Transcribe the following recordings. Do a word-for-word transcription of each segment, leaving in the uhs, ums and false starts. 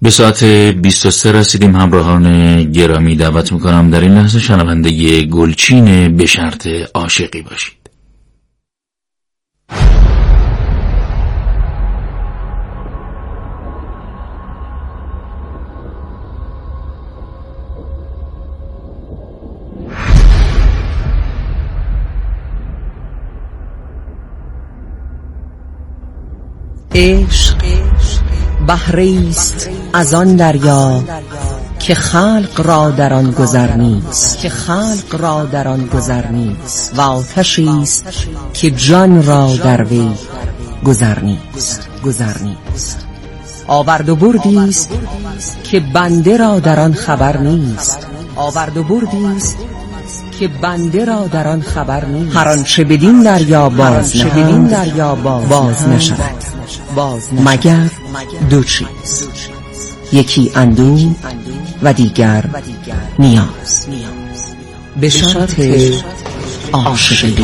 به ساعت بیست و سه رسیدیم. همراهان گرامی دعوت میکنم در این لحظه شنونده گلچین به شرط عاشقی باشید. عشق بحریست از آن دریا که خلق را در آن گذر نیست که خلق را در آن گذر نیست و آتشیست که جان را در وی گذر نیست گذر نیست آورد و بردیست که بنده را در آن خبر نیست آورد و بردیست که بنده را در آن خبر نیست. هر آنچه بدین دریا باز نهند دریا باز نشود مگر دو چیز، یکی اندوه و دیگر نیاز. به شرط عاشقی.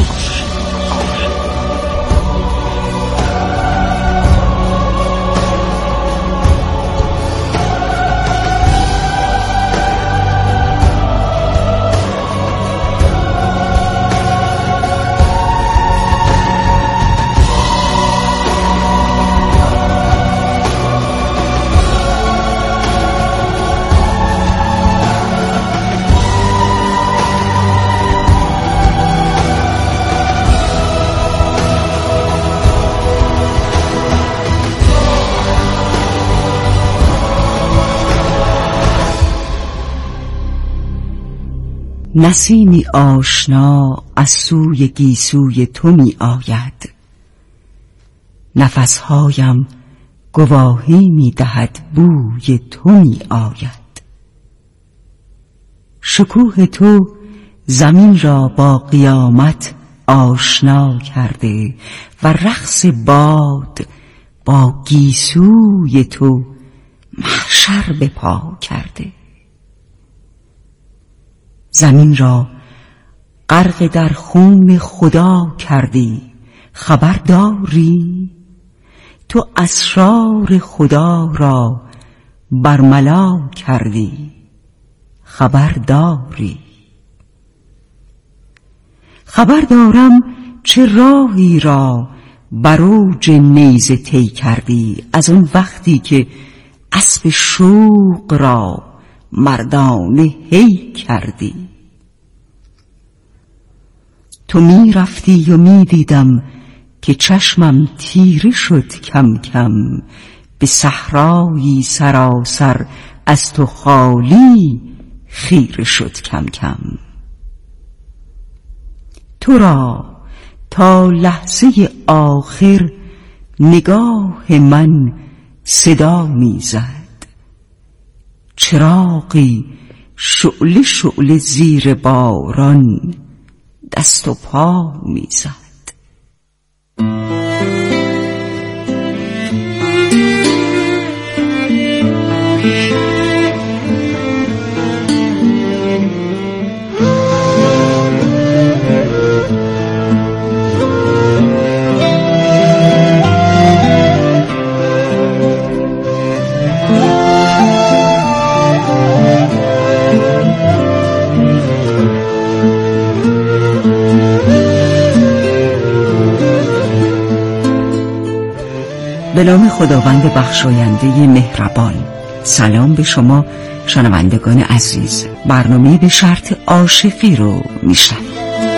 نسیمی آشنا از سوی گیسوی تو می آید، نفسهایم گواهی می دهد بوی تو می آید. شکوه تو زمین را با قیامت آشنا کرده و رقص باد با گیسوی تو محشر به پا کرده. زمین را غرق در خون خدا کردی، خبر داری؟ تو اسرار خدا را برملا کردی، خبر داری؟ خبر دارم چه راهی را بر اوج نیزه طی کردی، از اون وقتی که اسب شوق را مردانه هی کردی. تو می رفتی و می دیدم که چشمم تیره شد کم کم، به صحرایی سراسر از تو خالی خیره شد کم کم. تو را تا لحظه آخر نگاه من صدا می زد، چراغی شعله شعله زیر باران دست و پا می زد. به نام خداوند بخشاینده مهربان. سلام به شما شنوندگان عزیز. برنامه به شرط عاشقی رو میشنوید.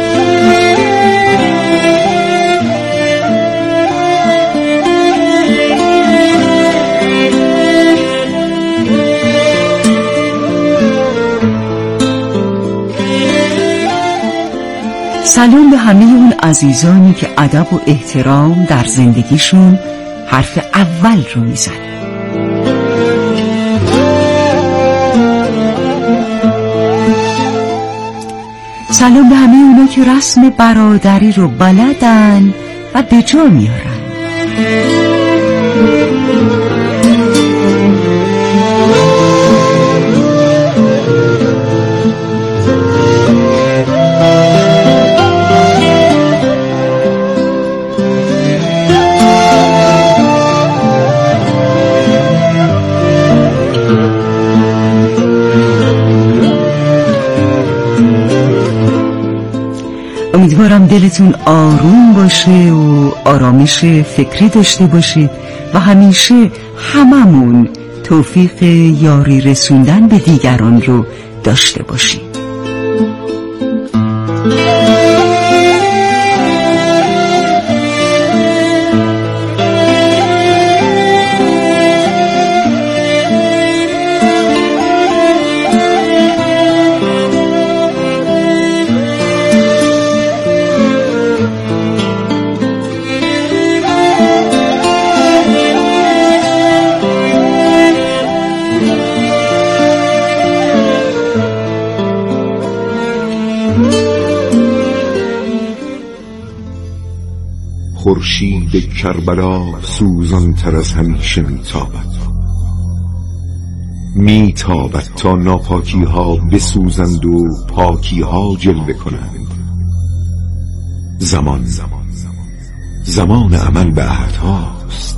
سلام به همه اون عزیزانی که ادب و احترام در زندگیشون حرف اول رو میزن. سلام به همه اونا که رسم برادری رو بلدن و به جا میارن. دلتون آروم باشه و آرامش فکری داشته باشید و همیشه هممون توفیق یاری رسوندن به دیگران رو داشته باشید. خورشید کربلا سوزان تر از همیشه میتابد میتابد تا ناپاکی ها بسوزند و پاکی ها جلوه کنند. زمان زمان عمل به عهدهاست.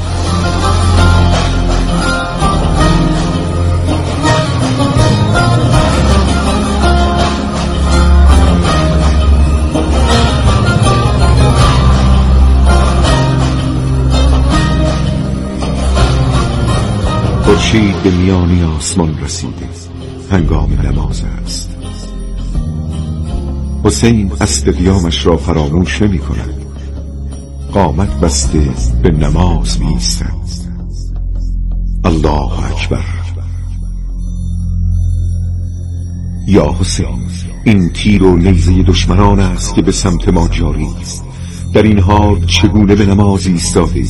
خورشید به میانی آسمان رسیده، هنگام نماز است. حسین اسب قیامش را فراموش نمی کند، قامت بسته به نماز می ایستد. الله اکبر. یا حسین، این تیر و نیزه دشمنان است که به سمت ما جاری است. در این حال چگونه به نماز ایستاده؟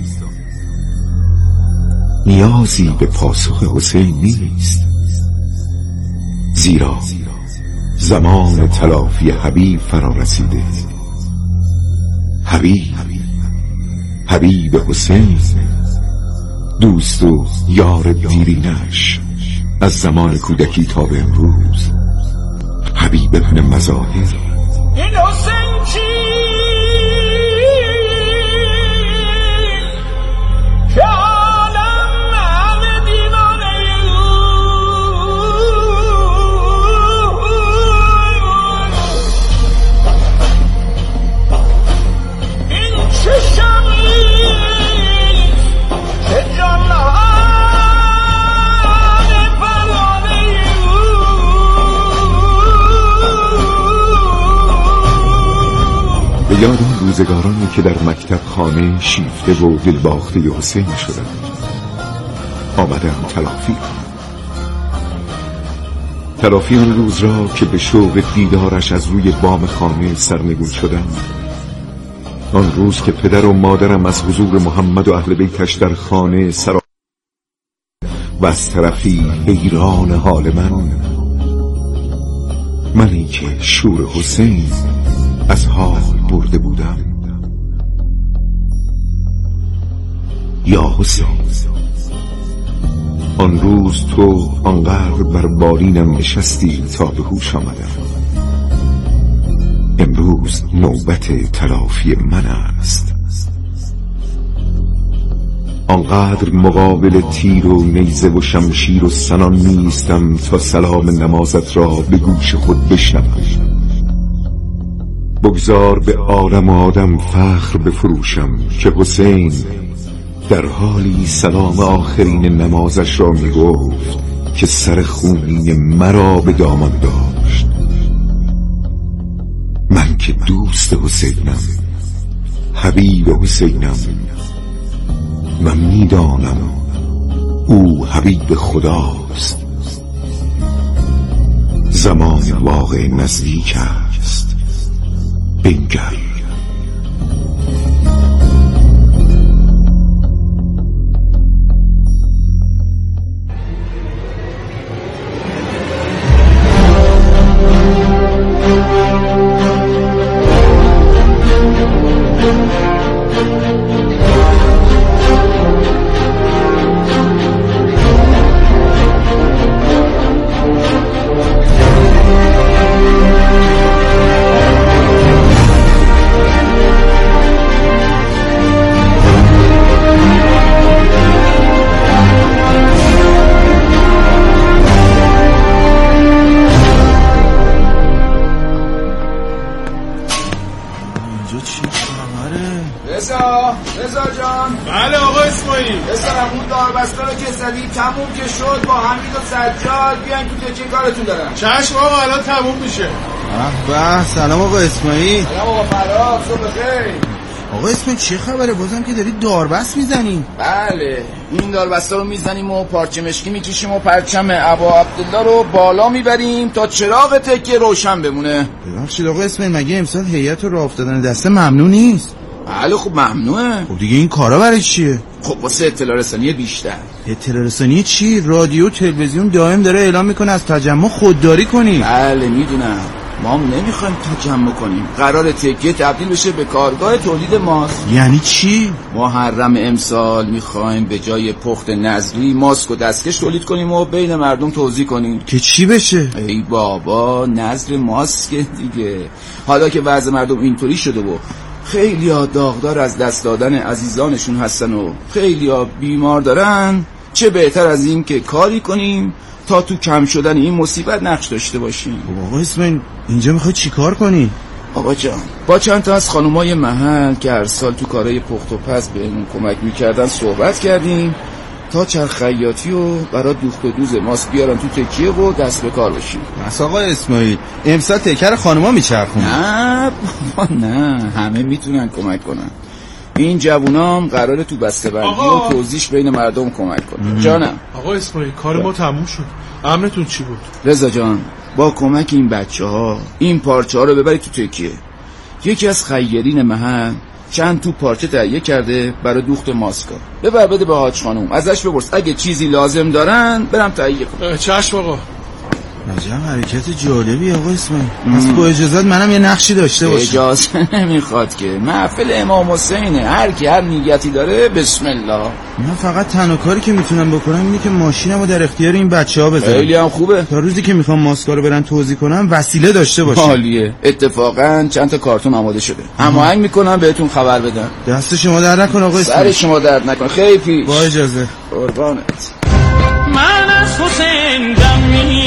نیازی به پاسخ حسین نیست، زیرا زمان تلافی حبیب فرا رسیده. حبیب حبیب حسین، دوست و یار دیرینش از زمان کودکی تا به امروز، حبیب ابن مظاهر. این حسین چی؟ یاد آن روزگارانی که در مکتب خانه شیفته و دلباخته حسین شدند. آمدم تلافی تلافی آن روز را که به شوق دیدارش از روی بام خانه سرنگون شدم. آن روز که پدر و مادرم از حضور محمد و اهل بیتش در خانه سرا و از طرفی حیران حال من، منی که شور حسین از حال برده بودم. یا حسین، آن روز تو آنقدر بر بالینم نشستی تا به هوش آمدم. امروز نوبت تلافی من است. آنقدر مقابل تیر و نیزه و شمشیر و سنان نیستم تا سلام نمازت را به گوش خود بشنوم. بگذار به عالم و آدم فخر بفروشم که حسین در حالی سلام آخرین نمازش را می گفت که سر خونین مرا به دامان داشت. من که دوست حسینم، حبیب حسینم، من می دانم او حبیب خداست. زمان واقع نزدیک است، بنگر. رضا رضا جان. بله آقا اسماعیل. بسرم اون داربسته رو که زدی تموم که شد، با حمید و سجاد بیاین تو تکیه کارتون دارم. چشم آقا الان تموم میشه. به سلام آقا اسماعیل. سلام آقا فراد، صبح بخیر. آقا اسماعیل چه خبره؟ بازم که داری داربست میزنی؟ بله این داربسته رو میزنیم و پارچه مشکی میکشیم و پرچم ابا عبدالله رو بالا میبریم تا چراغ تکیه روشن بمونه. ببخشید آقا اسماعیل، مگه امسال هیئت رو راه افتادن دسته ممنوع نیست؟ بله خب ممنوعه. خب دیگه این کارا برای چیه؟ خب واسه اطلاع رسانی بیشتر. اطلاع رسانی چی؟ رادیو تلویزیون دائم داره اعلام میکنه از تجمع خودداری کنی. بله میدونم، ما هم نمیخوایم تجمع کنیم. قرار تکیه تبدیل بشه به کارگاه تولید ماست. یعنی چی؟ محرم امسال میخوایم به جای پخت نظری ماسک و دستکش تولید کنیم و بین مردم توزیع کنیم. که چی بشه؟ ای بابا نظر ماسک دیگه. حالا که وضع مردم اینطوری شده و خیلی ها داغدار از دست دادن عزیزانشون هستن و خیلی ها بیمار دارن، چه بهتر از این که کاری کنیم تا تو کم شدن این مصیبت نقش داشته باشیم. آقا اسماعیل اینجا میخوای چی کار کنی؟ آقا جان با چند تا از خانومای محل که هر سال تو کارهای پخت و پز بهمون کمک میکردن صحبت کردیم تا چرخ خیاطی و برای دوخت و دوز ماست بیارن تو تکیه و دست به کار بشیم. بس آقا اسماعیل امسال تکر خانوما میچرخونه. نه بابا نه، همه میتونن کمک کنن. این جوونام قراره تو بسته‌بندی و توزیعش بین مردم کمک کنن. جانم آقا اسماعیل کار ما تموم شد. امرتون چی بود؟ رضا جان با کمک این بچه ها این پارچه ها رو ببرید تو تکیه. یکی از خیرین محل چند تو پارچه تهیه کرده برای دوخت ماسکا. ببر بده به حاج خانوم، ازش بپرس اگه چیزی لازم دارن برم تهیه کنم. چشم آقا. عجب حرکت جالبی آقا اسماعیل. پس با اجازت منم یه نقشی داشته باشم. اجازه نمیخواد که، محفل امام حسینه، هر کی هر نیتی داره بسم الله. من فقط تنها کاری که میتونم بکنم اینه که ماشینمو در اختیار این بچه‌ها بذارم. خیلی هم خوبه. تا روزی که میخوام ماسکا رو برن توزیع کنم وسیله داشته باشم. عالیه. اتفاقا چند تا کارتون آماده شده، هماهنگ میکنم بهتون خبر بدم. دست شما درد نکنه آقا اسماعیل. سر شما درد نکنه. خیلی پیش. با اجازه. قربانت. من از حسین دم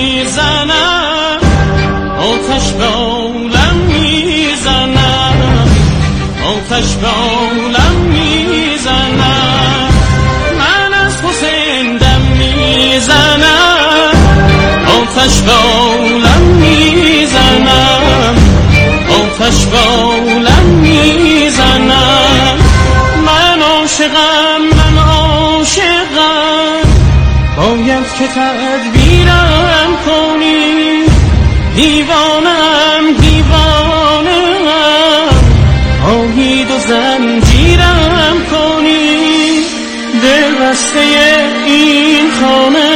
میزنم، آتش به عالم میزنم، آتش به عالم میزنم. من از حسین دم میزنم، آتش به عالم میزنم، آتش به عالم میزنم. من عاشقم، من عاشقم، باید که تدبیرم کنی. دیوانم دیوانم، آهید و زنجیرم کنی. دل بسته این خانه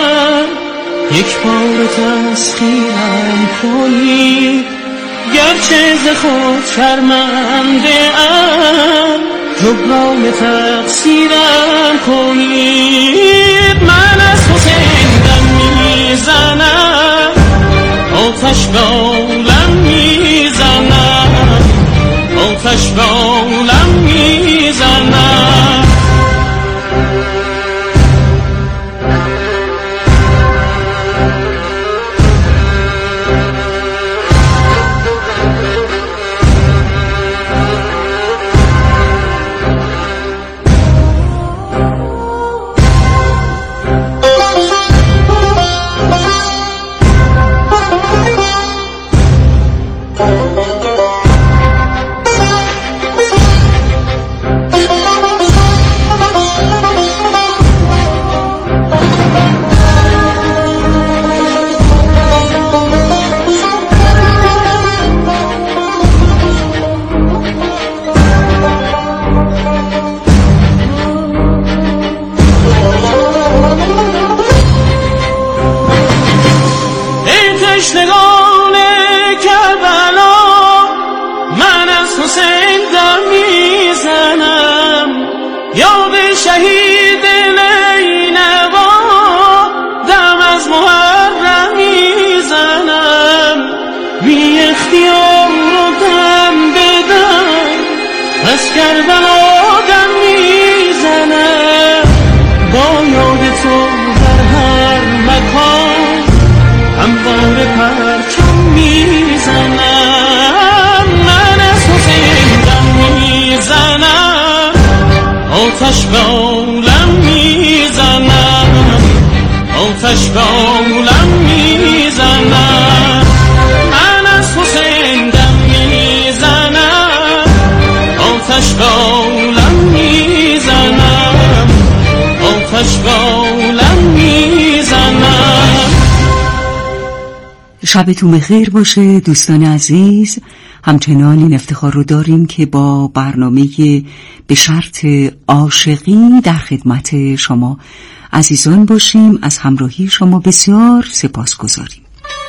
یک بار تسخیرم کنی. گرچه ز خود شرمنده ام، جبران تقصیرم کنید. من از حسین دم میزنم، آتش به عالم میزنم، آتش به عالم میزنم. تشنگان کربلا، من از حسین دم میزنم. یاد شهید نینوا دم از محرم میزنم. بی اختیار رو دم بدم، از کربلا دم میزنم. با یاد تو در هر مکان همواره پرچم میزنم. من از حسین دم میزنم، شبتون بخیر باشه دوستان عزیز. همچنان این افتخار رو داریم که با برنامه به شرط عاشقی در خدمت شما عزیزان باشیم. از همراهی شما بسیار سپاسگزاریم.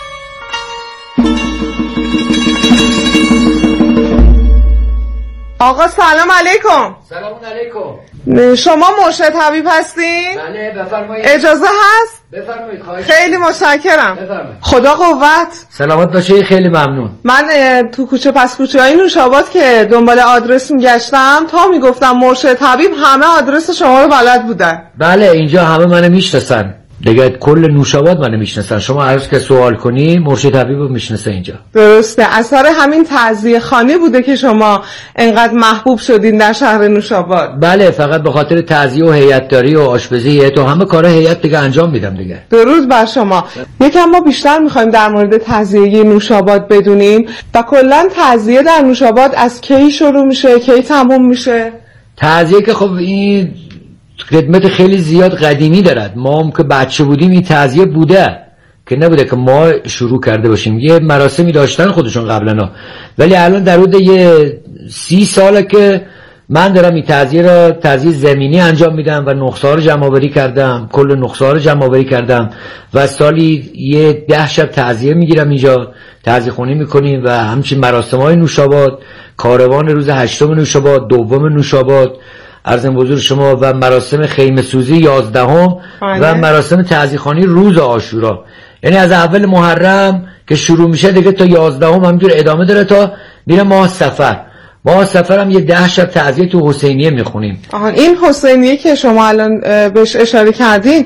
آقا سلام علیکم. سلام علیکم. شما مرشد حبیب هستین؟ بله بفرمایید. اجازه هست؟ بفرمایید. خواهش خیلی متشکرم. بفرمایید. خدا قوت. سلامت باشی. خیلی ممنون. من تو کوچه پس کوچه های نوشاباد که دنبال آدرس میگشتم تا میگفتم مرشد حبیب همه آدرس شما رو بلد بودن. بله اینجا همه منو میشناسن دیگه، کل نوشاباد منو میشناسن. شما هر که سوال کنی مرشد حبیب رو میشناسه اینجا. درسته. اثر همین تعزیه خانه بوده که شما انقدر محبوب شدین در شهر نوشاباد. بله فقط به خاطر تعزیه و هیئت‌داری و آشپزی تو همه کارا هیئت دیگه انجام میدم دیگه. درود بر شما. یکم ما بیشتر میخوایم در مورد تعزیه نوشاباد بدونیم و کلا تعزیه در نوشاباد از کی شروع میشه کی تموم میشه؟ تعزیه که خب این خدمت خیلی زیاد قدیمی دارد. ما هم که بچه بودیم این تعزیه بوده که نبوده که ما شروع کرده باشیم. یه مراسمی داشتن خودشون قبلا، ولی الان در حدود یه سی ساله که من دارم این تعزیه را تعزیه زمینی انجام میدم و نقصه‌ها رو جمع آوری کردم. کل نقصه‌ها رو جمع آوری کردم و سالی یه ده شب تعزیه میگیرم اینجا، تعزیه خونی میکنیم و همچنین مراسم‌های نوشاباد، کاروان روز هشتم نوشاباد، دوم نوشاباد عرضم حضور شما و مراسم خیمه سوزی یازدهم و مراسم تعزیه‌خوانی روز عاشورا. یعنی از اول محرم که شروع میشه دیگه تا یازدهم همینجور ادامه داره تا میره ماه صفر. ماه صفر هم یه ده شب تعزیه تو حسینیه میخونیم. آها این حسینیه که شما الان بهش اشاره کردین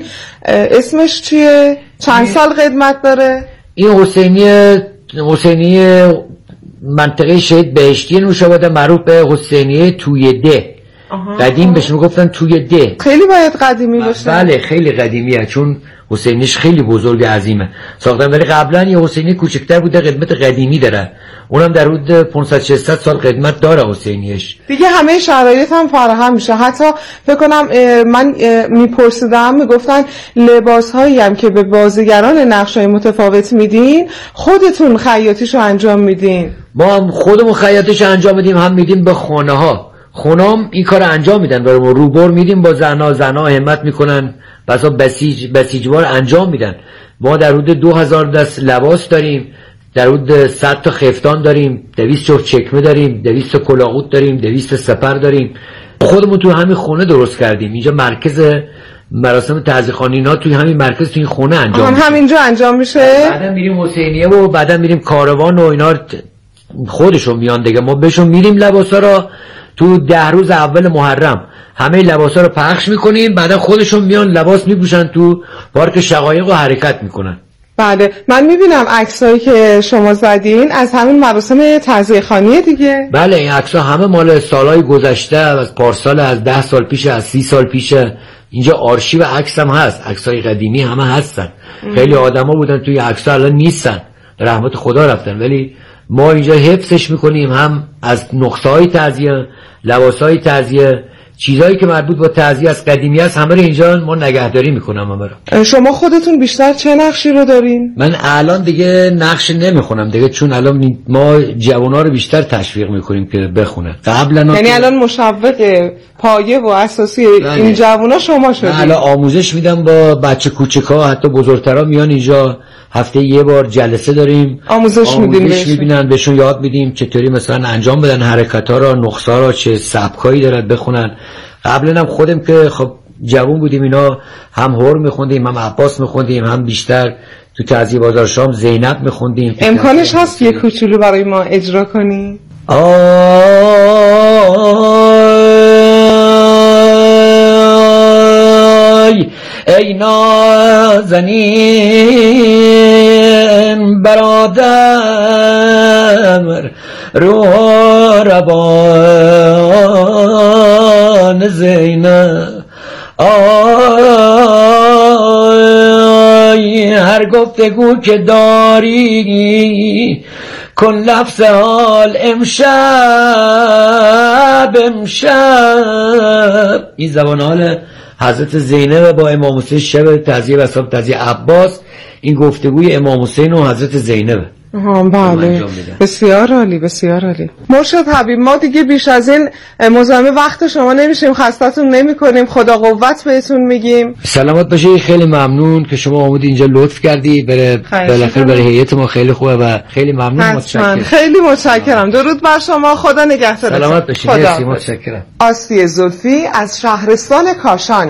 اسمش چیه؟ چند سال خدمت داره؟ این حسینیه حسینیه منطقه شهید بهشتی نوشاباد، معروف به حسینیه توی ده. قدیم بهش میگفتن توی ده. خیلی باید قدیمی باشه. بله خیلی قدیمیه چون حسینیش خیلی بزرگ عظیمه ساختن، ولی قبلا یه حسینی کوچکتر بوده قدمت قدیمی داره، اونم در حدود پانصد ششصد سال قدمت داره حسینیش. دیگه همه شرایط هم فراهم میشه. حتی فکر کنم من میپرسیدم میگفتن لباس هایی هم که به بازیگران نقشای متفاوت میدین خودتون خیاطیشو انجام میدین؟ ما هم خودمون خیاطیشو انجام میدیم، هم میدیم به خانه ها. خونام این کار انجام میدن برامون، روبر میدیم با زنا، زنا همت میکنن بسا بسیج بسیجوار انجام میدن. ما در حدود دو هزار دست لباس داریم، در حدود صد تا خفتان داریم، دویست جفت چکمه داریم، دویست تا کلاهوت داریم، دویست سپر داریم. خودمون تو همین خونه درست کردیم. اینجا مرکز مراسم تعزیه‌خوانی اینا توی همین مرکز توی این خونه انجام میشه. همینجا انجام میشه. بعدا میریم حسینیه و بعدا میریم کاروان و اینا خودشون میان دیگه. ما بهشون میدیم لباسا رو تو ده روز اول محرم همه لباسا رو پخش میکنیم، بعدا خودشون میان لباس میپوشن تو پارک شقایق و حرکت میکنن. بله من میبینم عکسایی که شما زدین از همین مراسم تعزیه‌خوانی دیگه. بله این عکس‌ها همه مال سالهای گذشته، از پارسال، از ده سال پیشه، از سی سال پیشه. اینجا آرشیو عکس هم هست، عکسای قدیمی همه هستن. ام. خیلی آدما بودن توی عکس‌ها الان نیستن، رحمت خدا رفتن، ولی ما اینجا حفظش میکنیم، هم از نقصه‌های تعزیه، لباسهای تعزیه، چیزایی که مربوط با تعزیه از قدیمی است همه رو اینجا ما نگهداری میکنم. همه رو. شما خودتون بیشتر چه نقشی رو دارین؟ من الان دیگه نقش نمیخونم دیگه، چون الان ما جوانا رو بیشتر تشویق میکنیم که بخونن. قبلا یعنی الان مشوق پایه و اساسی این جوانا شما شدید. الان آموزش میدم با بچه کوچکا، حتی بزرگترا میان اینجا هفته یه بار جلسه داریم، آموزش, آموزش میدیم میبینن، بهشون یاد میدیم چطوری مثلا انجام بدن حرکت‌ها را، نقصه‌ها را، چه سبکایی دارد بخونن. قبلا هم خودم که خب جوان بودیم اینا هم هور میخوندیم، هم عباس میخوندیم، هم بیشتر تو تعزیه بازار شام زینب میخوندیم. امکانش هست یه کوچولو برای ما اجرا کنی؟ آی ای نازنین برادر روح روان زینب، آی هر گفتگو که داری کن لفظ حال امشب امشب این زبان حال حضرت زینب با امام حسین شب تعزیه و اصحاب تعزیه عباس، این گفتگوی امام حسین و حضرت زینب. ها بله، بسیار عالی بسیار عالی. مرشد حبیب، ما دیگه بیش از این مزاحم وقت شما نمیشیم، خستتون نمی‌کنیم، خدا قوت بهتون میگیم. سلامت باشید، خیلی ممنون که شما اومدید اینجا لطف کردی. بره بالاخره برای هیئت ما خیلی خوبه و خیلی ممنون. متشکرم، خیلی متشکرم. درود بر شما، خدا نگهدارتون. سلامت باشید، مرسی، متشکرم. آسیه زلفی از شهرستان کاشان.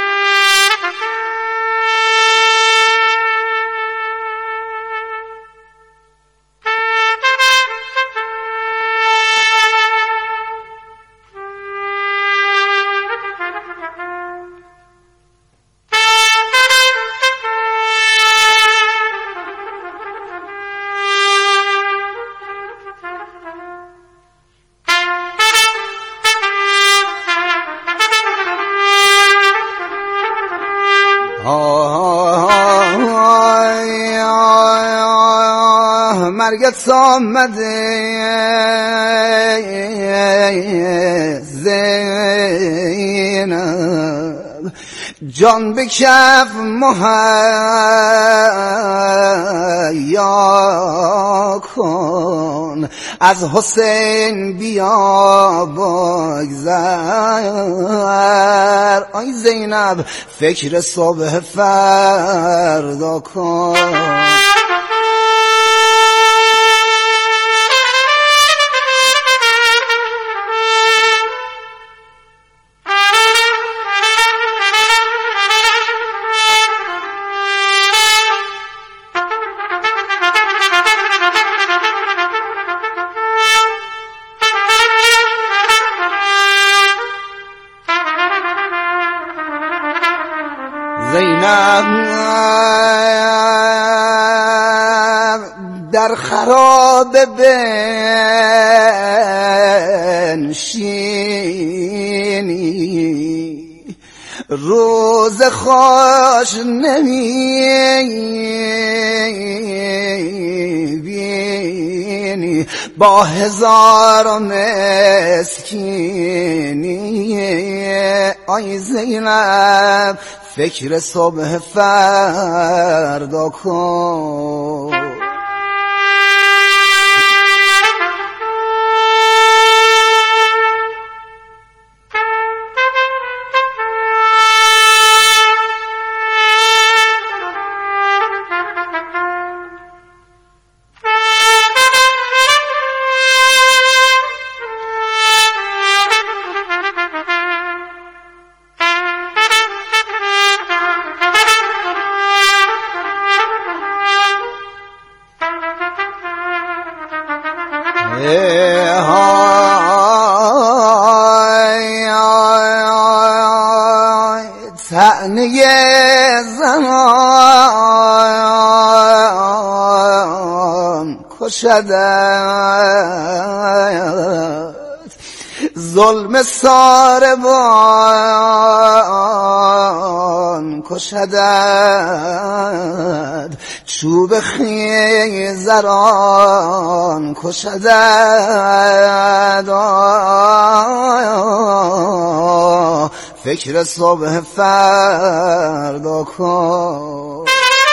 مرگت آمده زینب، جان به کف مهیا کن، از حسین بیا بگذر. آی زینب فکر صبح فردا کن. زینب در خراب بنشینی، روز خوش نمیبینی، با هزار مسکینی. آی زینب فکر صبح فردا کن. طعنه زنان کشدت، ظلم ساربان کشدت، چوب خیزران کشدت. فکر صبح فردا کن.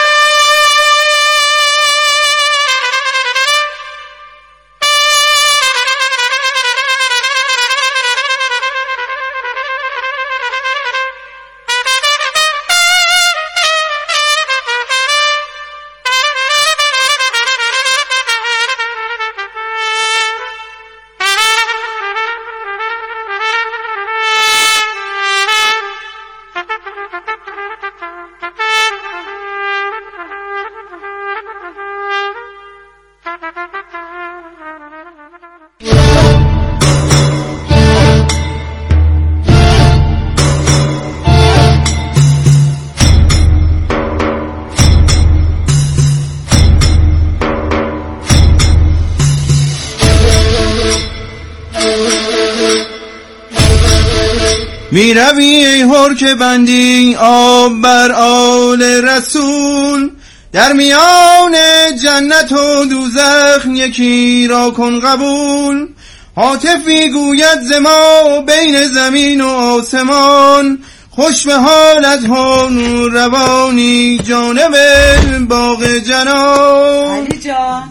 می روی ای هر که بندی آب بر آل رسول، در میان جنت و دوزخ یکی را کن قبول. هاتفی گوید ز ما بین زمین و آسمان، خوش به حال از هون روانی جانب باغ جنان. علی جان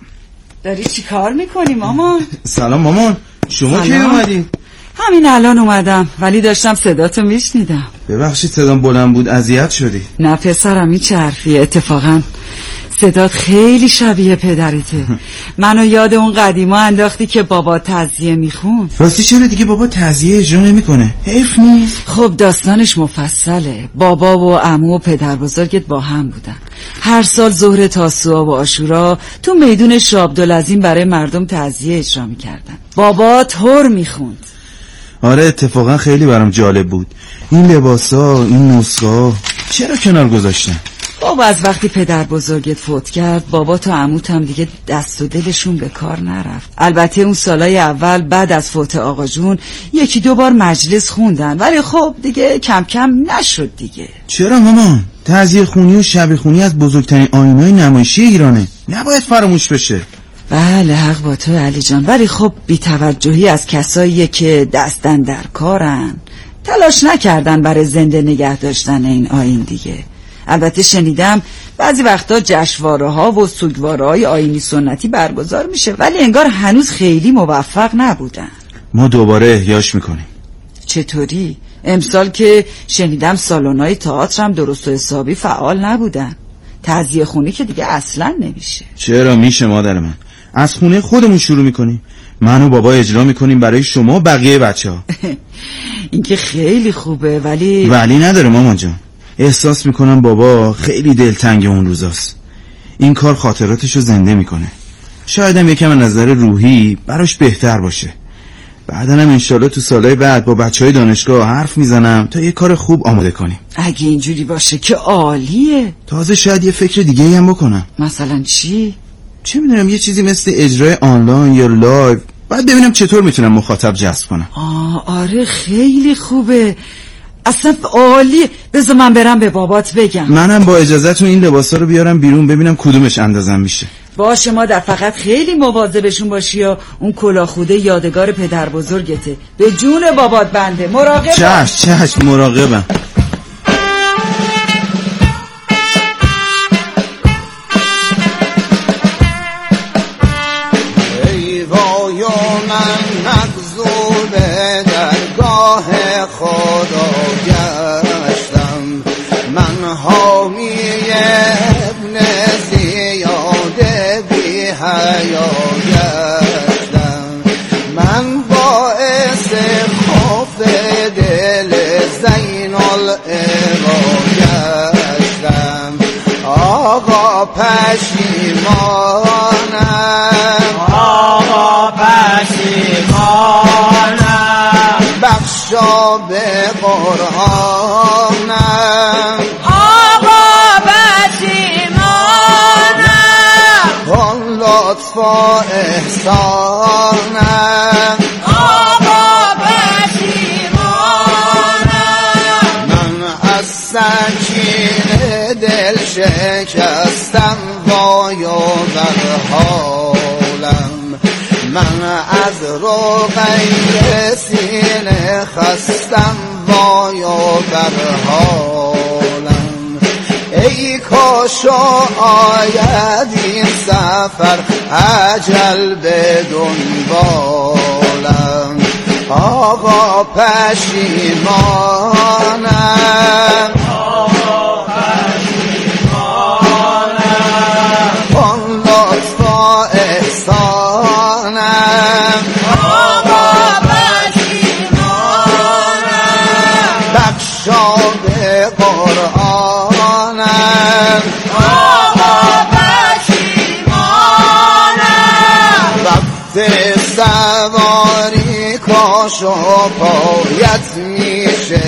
داری چی کار میکنی مامان؟ سلام مامان، شما کی اومدی؟ همین الان اومدم ولی داشتم صداتو میشنیدم. ببخشید صدام بلند بود اذیت شدی؟ نه پسرم این چه حرفیه، اتفاقا صدات خیلی شبیه پدرته. منو یاد اون قدیما انداختی که بابا تعزیه میخون. راستی چرا دیگه بابا تعزیه اجرا نمیکنه؟ حیف نیست؟ خب داستانش مفصله. بابا و عمو و پدر بزرگت با هم بودن، هر سال ظهر تاسوعا و عاشورا تو میدون شاه عبدالعظیم برای مردم تعزیه اجرا میکردن. بابا تور میخوند. آره اتفاقا خیلی برام جالب بود. این لباسا، این نسخا چرا کنار گذاشتن؟ بابا از وقتی پدر بزرگت فوت کرد بابا تو عموت هم دیگه دست و دلشون به کار نرفت. البته اون سالای اول بعد از فوت آقا جون یکی دو بار مجلس خوندن ولی خب دیگه کم کم نشد دیگه. چرا مامان؟ تعزیه خونی و شب خونی از بزرگترین آیین‌های نمایشی ایرانه، نباید فراموش بشه. بله حق با تو علی جان، ولی خب بی‌توجهی از کساییه که دستن در کارن، تلاش نکردن برای زنده نگه داشتن این آیین دیگه. البته شنیدم بعضی وقتا جشنواره ها و سوگواره های آیینی سنتی برگزار میشه ولی انگار هنوز خیلی موفق نبودن. ما دوباره احیاش میکنیم. چطوری؟ امسال که شنیدم سالن‌های تئاتر هم درست و حسابی فعال نبودن. تعزیه خونی که دیگه اصلا نمیشه. چرا میشه مادر من؟ از خونه خودمون شروع میکنیم، من و بابا اجرا میکنیم برای شما و بقیه بچه ها. این که خیلی خوبه ولی ولی نداره مامان جان. احساس میکنم بابا خیلی دلتنگ اون روزاست. این کار خاطراتشو زنده میکنه. شاید هم یکم از نظر روحی براش بهتر باشه. بعدن هم انشالله تو سالهای بعد با بچه های دانشگاه حرف میزنم تا یه کار خوب آماده کنیم. اگه اینجوری باشه که عالیه. تازه شاید یه فکر دیگه هم بکنم. مثلا چی؟ چه میدونم یه چیزی مثل اجرای آنلاین یا لایو، بعد ببینم چطور میتونم مخاطب جذب کنم. آه آره خیلی خوبه، اصلا عالیه. بذار من برم به بابات بگم. منم با اجازهتون این لباسا رو بیارم بیرون ببینم کدومش اندازم میشه. باشه مادر، فقط خیلی مواظبشون باشی یا اون کلاهخوده یادگار پدر بزرگته. به جون بابات بنده، مراقب باش. چشم چشم مراقبم. ای وای من مغضوب درگاه خدا گشتم، من حامی ابن زیاد بی حیا گشتم، من باعث خوف دل زین العبا گشتم، آقا پشیمانم، آقا پشیمانم، بخشا به قرآنم، آقا پشیمانم، کن لطف و احسانم، آقا پشیمانم، من از سکین دل شکستم وای و بر حالم، من از روغی سینه خستم وای و بر حالم، ای کاش آید این سفر اجل به دنبالم، آقا پشیمانم، آقا پشیمانم، کن لطف و احسانم، آقا پشیمانم، بخشا به قرآنم، آقا پشیمانم، وقت سواری کاش و پایت میشه